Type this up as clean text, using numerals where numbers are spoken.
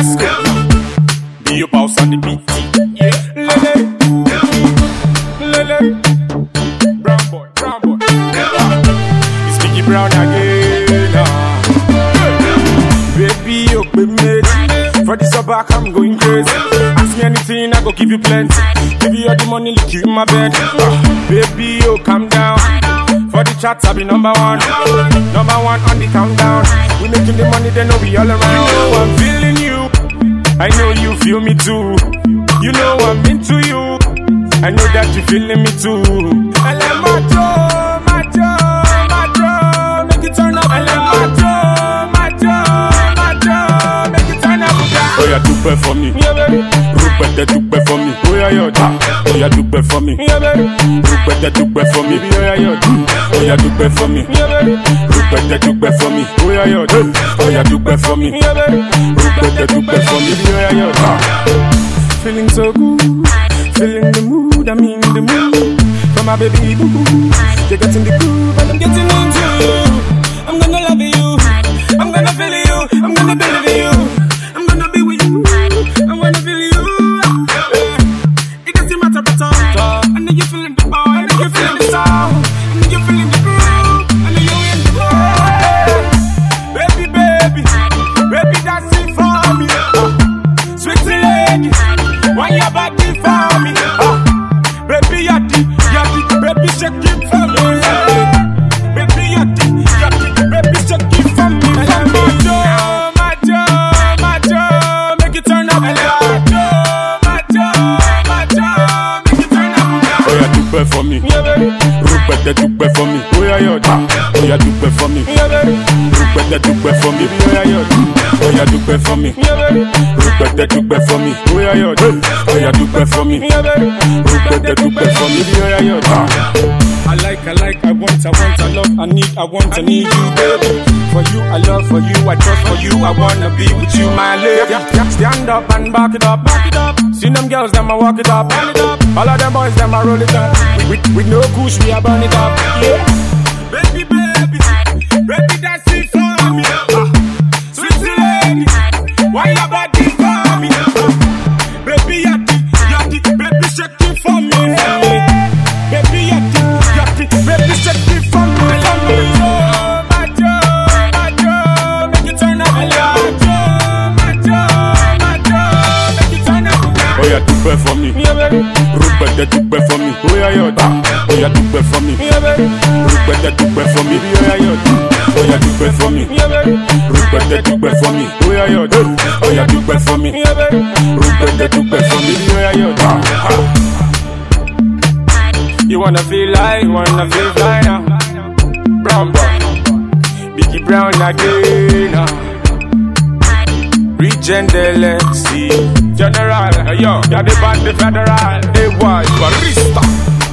let's go. Be your boss on the beat. Yeah. Lele. Brown boy. It's Biggie Brown again. Baby, you be made. For this back, I'm going crazy. Ask me anything, I go give you plenty. Give you all the money, lick you in my bed. Baby, you calm down. For the chats, I'll be number one. Number one on the countdown. We making the money, they know we all around. Oh, I'm feeling you. I know you feel me too. You know I'm into you. I know that you feeling me too. I like my job, make it turn up. I like my job, make it turn up. Oh yeah, do bad for me. Rupert, do bad for me. Oh yeah, yo. Oh yeah, do bad for me. Rupert, do bad for me. Oh yeah, yo. Oh yeah, do bad for me. Rupert, do bad for me. Oh yeah, yo. Oh yeah, do bad for me. Rupert, do bad for me. Oh yeah, yo. Feeling so good, feeling the mood. I'm in the mood. For my baby boo, you're getting the groove and I'm getting into you. I'm gonna love you, I'm gonna feel you, I'm gonna believe you. I'm gonna be with you, I'm gonna feel you. It doesn't matter at all. I know you're feeling the ball, I know you're feeling the sound, I know you're feeling the groove, I know you're in the mood. Baby, that's it for me. Sweet lady, why your body for me? Baby, yaddy, baby, shake it for me. Baby, yaddy, baby, shake it for me. My Joe, make it turn up. My Joe, make it turn up. Oh yeah, do bad for me. Rupert, do bad for me. Oh yeah, yo. Oh yeah, do bad for me. Rupert, do bad for me. Oh yeah, yo. Oh yeah, do bad for me. Rupert, do bad for me. Oh yeah, yo. Oh yeah, do bad for me. Rupert, do bad for me. Oh yeah, yo. I like, I want, I love, I need you, baby. For you, I love, for you, I trust, for you, I wanna be with you, my lady. Stand up and back it up. See them girls, them a walk it up. All of them boys, them a roll it up. With no kush, we a burn it up. Yeah. Baby, that's it for me. Sweet lady, why your body for me? Baby, yaddy, baby, shake it for me. Baby, yaddy, baby, shake it for me. My Joe, make it turn up. My Joe, make it turn up. Oh yeah, do bad for me. Rupert, do bad for me. Oh yeah, yo. Oh yeah, do bad for me. Rupert, do bad for me. Oh yeah, yo. Oh yeah, do bad for me. Rupert, do bad for me. Oh yeah, yo. Oh yeah, do bad for me. Rupert, do bad for me. Oh yeah, yo. You wanna feel fly now. Brown boy, Biggie Brown again. Regent Lexi, General, yo, you're the band, the federal, they was barista.